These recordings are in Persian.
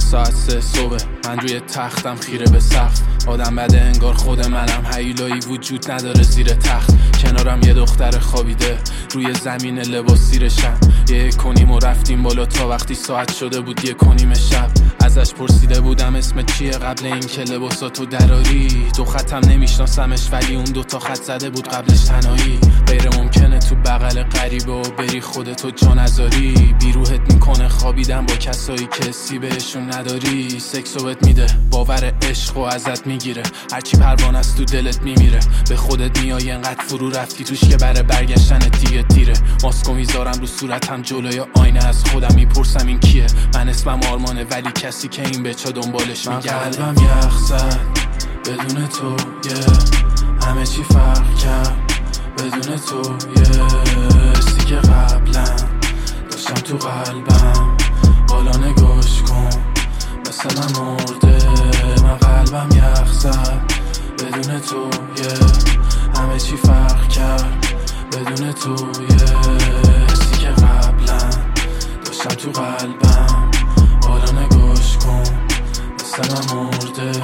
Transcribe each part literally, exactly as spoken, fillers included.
ساعت سه صبح من روی تختم خیره به سقف. آدم بده انگار خود منم، هیولایی وجود نداره زیر تخت. کنارم یه دختر خوابیده روی زمین لباس زیرشم. یه کنیم و رفتیم بالا تا وقتی ساعت شده بود یه کنیم شب. ازش پرسیده بودم اسم چیه قبل اینکه لباساتو دراری. دو خطم نمیشناسمش ولی اون دوتا خط زده بود قبلش تنهایی. غیر ممکنه تو بغل غریبه و بری خودتو جا نذاری. بیروحت میکنه خوابیدن با کسایی که حسی بهشون نداری. سکسو بهت میده باور عشق و ازت میگیره، هرچی پروانه است تو دلت میمیره. به خودت میای انقدر فرو رفتی توش که برای برگشتن دیگه تیره. ماسکو میذارم رو صورتم جلوی آینه از خودم میپرسم این کیه. من اسمم آرمانه ولی کسی که این بچه دنبالش میگرده. من قلبم یخ زد بدون تو yeah. همه چی فرق کرد بدون تو yeah. حسی که قبلا داشتم تو قلبم حالا نگاش کن مثل من مرده. من قلبم یخ زد بدون تو yeah. همه چی فرق کرد بدون تو yeah. حسی که قبلا داشتم تو قلبم حالا نگاش کن مثل من مرده.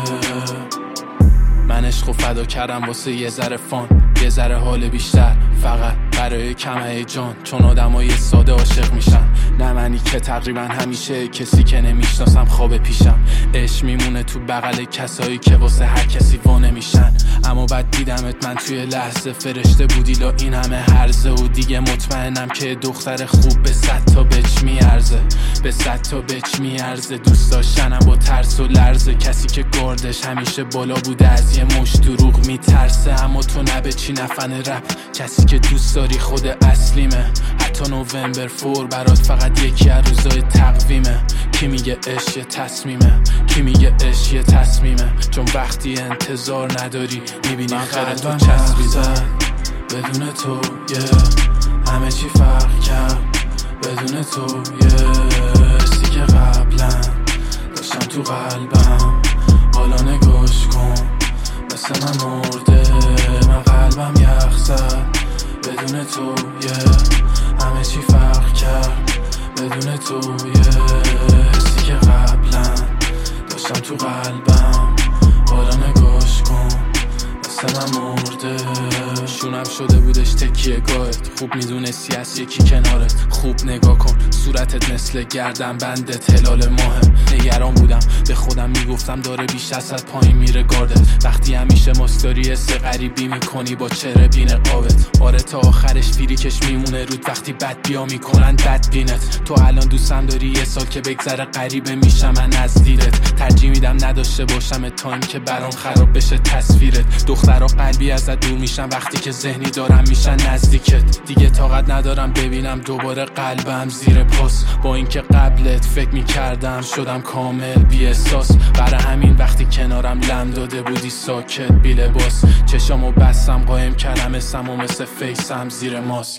من عشق و فدا کردم واسه یه ذره فان، یه ذره حال بیشتر، فقط برای کم هیجان. چون آدمای ساده عاشق میشن، نه منی که تقریبا همیشه کسی که نمیشناسم خواب پیشم. عشق میمونه تو بغل کسایی که واسه هر کسی وانه میشن. اما بعد دیدمت من توی لحظه فرشته بودی لا این همه هرزه. و دیگه مطمئنم که دختر خوب به صد تا بچ میارزه، به صد تا بچ میارزه. دوست داشتنم با ترس و لرزه، کسی که گاردش همیشه بالا بوده از یه مش دروغ میترسه. اما تو نه به چی نفن رپ، کسی که دوست داری خود اصلیمه. حتی نوامبر فور برات فقط یکی از روزای تقویمه. کی میگه عشق یه تصمیمه، کی میگه عشق یه تصمیمه. چون وقتی انتظار نداری میبینی خیره تو چسبیده. بدون تو yeah. همه چی فرق کرد بدون تو yeah. حسی که قبلا داشتم تو قلبم حالا نگاش کن مثل من مرده. من قلبم یخ زد بدون تو yeah. همه چی فرق کرد بدون تو yeah. حسی که قبلا داشتم تو قلبم حالا نگاش کن مثل من مرده. شونم شده بودش تکیه گاهت، خوب میدونستی از یکی کنارت. خوب نگاه کن صورتت مثل گردن بندت هلال ماهم. نگران بودم به خودم میگفتم داره بیش از پایین میره گاردت. وقتی همیشه ماستاری حس غریبی میکنی با چهره بی نقابت. آره تا آخرش فیریکش میمونه رود وقتی بد بیا میکنن بد بینت. تو الان دوستم داری یه سال که بگذره غریبه میشم من از دیدت. ترجیح میدم نداشته باشم تا این که برام خراب بشه تصویرت. دخترها قلبی ازت دور میشن وقتی که ذهنی دارم میشن نزدیکت. دیگه طاقت ندارم ببینم دوباره قلبم زیر پاس. با اینکه قبلت فکر میکردم شدم کامل بی احساس. برای همین وقتی کنارم لم داده بودی ساکت بی لباس. چشامو بستم قایم کردم اسم و مثل فیسم زیر ماسک.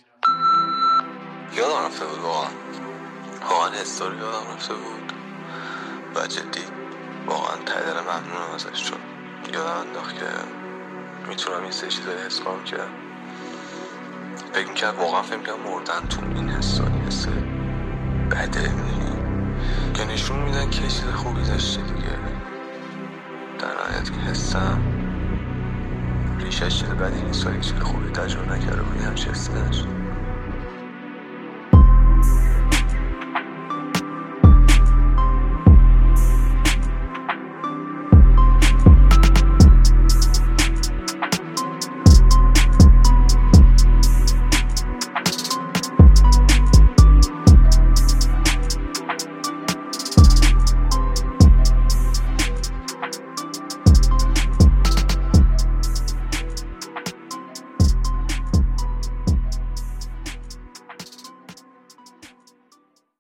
یادم رفته بود واقعا واقعا استوری یادم رفته بود و جدی واقعا ته دل ممنونم ازش. چون یادم انداخت که میتونم این سه چیزایی حس کنم که فکر میکرد واقعا فکر میکنم مردن تو این حسانی حس بده میدونی که نشون میدن که چیز خوبی داشته دیگه. در نهایت که حسم ریشش چیز بدی نیست ولی چیز خوبی تجربه نکرده بودی همچه حسی نداشت.